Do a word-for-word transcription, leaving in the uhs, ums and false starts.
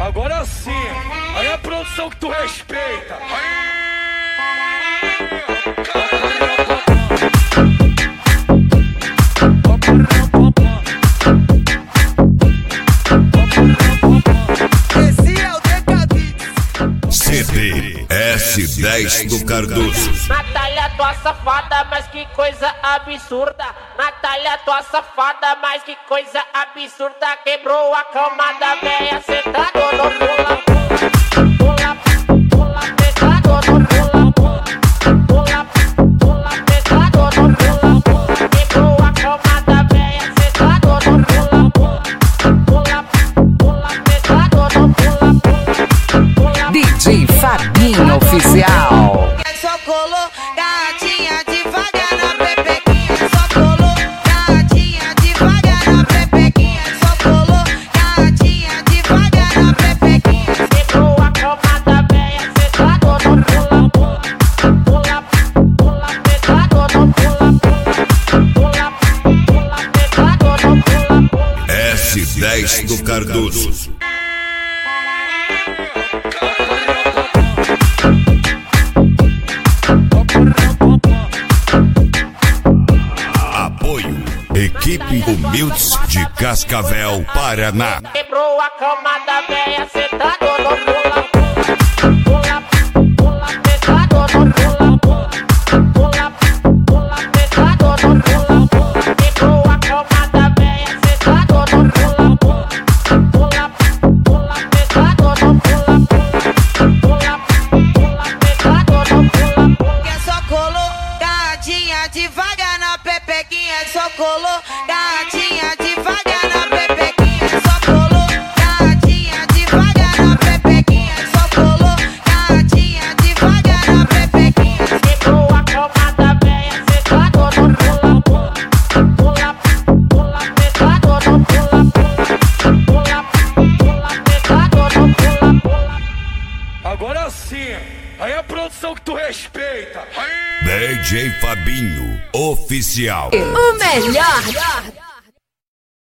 Agora sim, aí é a produção que tu respeita. Esse é o Decadix. C D S dez do Cardoso. Natália, tua safada, mas que coisa absurda. Natália, tua safada, mas que coisa absurda. Quebrou a cama da véia, sentado no pula. Pula, pula, sentado no pula. Pula, pula, sentado no pula. Quebrou a cama da véia, sentado no pula. Pula, pula, sentado no pula. D J Fabinho Oficial. Só colou gatinha devagar na pepequinha. Só colou gatinha devagar na pepequinha. Só colou gatinha devagar na pepequinha. Quebrou a cama da véia, sentado no pula. Pula, pula, sentado no pula. Pula, pula, sentado no pula. S dez do Cardoso. Apoio Equipe Humildes de Cascavel, Paraná. Quebrou a cama da véia, sentado no pula. Pula, pula, sentado no pula. Pula, pula, sentado no pula. Quebrou a cama da véia, sentado no pula. Pula, pula, sentado no pula. Pula, pula, sentado no pula. Que só colou gatinha devagar na pepequinha. Só colou gatinha devagar na pepequinha. Só colou gatinha devagar na pepequinha. Só colou gatinha devagar na pepequinha. Quebrou a cama da véia, sentado no pula. Pula, pula, sentado no pula. Pula, pula, sentado no pula. Agora sim, aí é a produção que tu respeita. D J Fabinho Oficial. O melhor